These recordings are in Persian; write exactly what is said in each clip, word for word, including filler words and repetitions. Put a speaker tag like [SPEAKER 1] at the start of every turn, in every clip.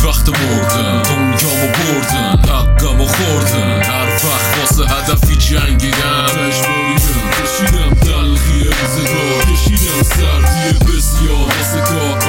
[SPEAKER 1] وقت مردن دنیامو بردن حقمو خوردن هر وقت واسه هدفی جنگیدم تشباریدم کشیدم تلخی روزگار کشیدم سردی بسیار واسه کار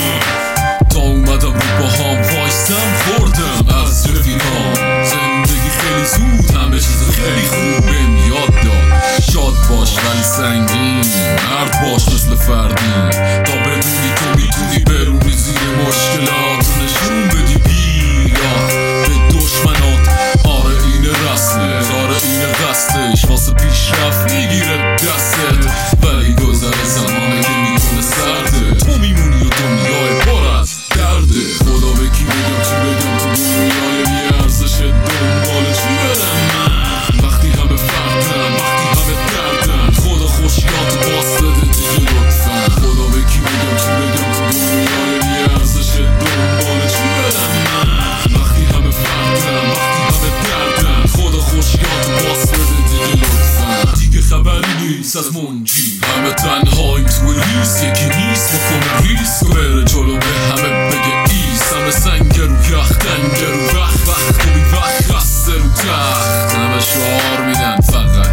[SPEAKER 1] تا اومدم رو با هم وایستم خوردم از رفیقام زندگی خیلی زود همه چیز خیلی خوب بهم یاد داد شاد باش ولی سنگین مرد باش مثل فردین تا بدونی تو میتونی برونی زیر مشکلات نشون بدی بیراه به دشمنات آره این رسمه آره این قصدش واسه پیشرفت میگیره دستت ولی گذر زمانه که میکنه سرده تو میمونی و دنیای پر از درده خدا به کی بگم چی بگم تو دنیای بیارزش دنبال چی برم من وقتی همه فردم وقتی همه دردم خدا خوشیات باس بده دیگه لطفا خدا به کی بگم چی بگم تو دنیای بیارزش دنبال چی برم من وقتی همه فردم وقتی همه دردم خدا خوشیات باس بده دیگه لطفا دیگه خبری نیست از منجی همه تنهاییم تو ریس یکی نیست بکنه ریس و بره جلو به همه بگه ایس همه سنگ رو یخ دنگ رو وقت وقت و بی وقت خسته رو تخت همه شعار میدن فقط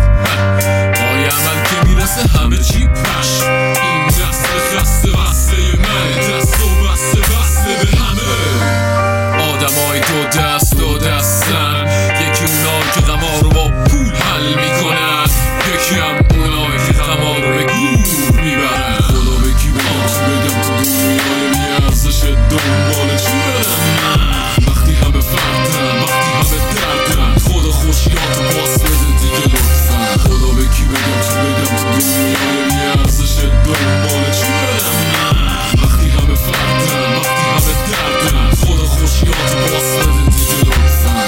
[SPEAKER 1] پای عمل که میرسه همه چی پش این دست خسته بسته منه دست و بسته بسته به همه آدمای دو دست دو دستن یکی اونای که قمار رو با پول حل میکنن یکی هم اونای که قمار رو به گور میبرن خدا به کی بگم چی بگم تو دنیای بیارزش دنبال چی برم من وقتی همه فردم وقتی همه دردم خدا خوشیات باس بده دیگه لطفا خدا به کی بگم چی بگم تو دنیای بیارزش دنبال چی برم من وقتی همه فردم وقتی همه دردم خدا خوشیات باس بده دیگه لطفا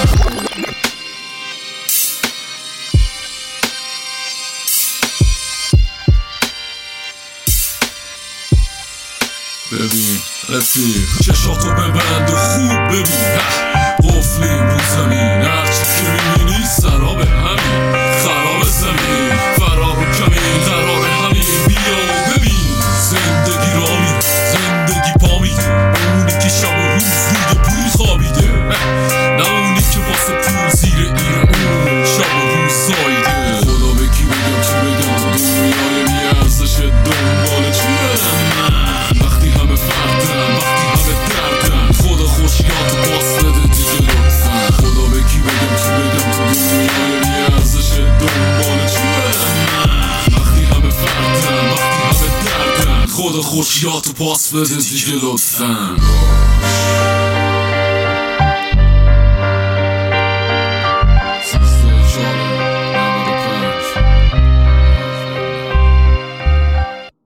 [SPEAKER 1] ببین رفیق چشاتو ببند و خوب ببین قفلیم رو زمین هرچی که میبینی سراب همین خراب زمین فرار و کمین قرار همین بیا و ببین زندگی را میره زندگی پا میده اونی که شب و روز روی پول خوابیده نه اونی که واسه پول زیر این اون شب و روز سایده خدا به کی بگم چی بگم تو دنیای بیارزش دنبال چی برم من وقتی همه فردم وقتی همه دردم خدا خوشیات باس بده دیگه لطفا خدا به کی بگم چی بگم تو دنیای بیارزش دنبال چی برم من وقتی همه فردم وقتی همه دردم خدا خوشیات باس بده دیگه لطفا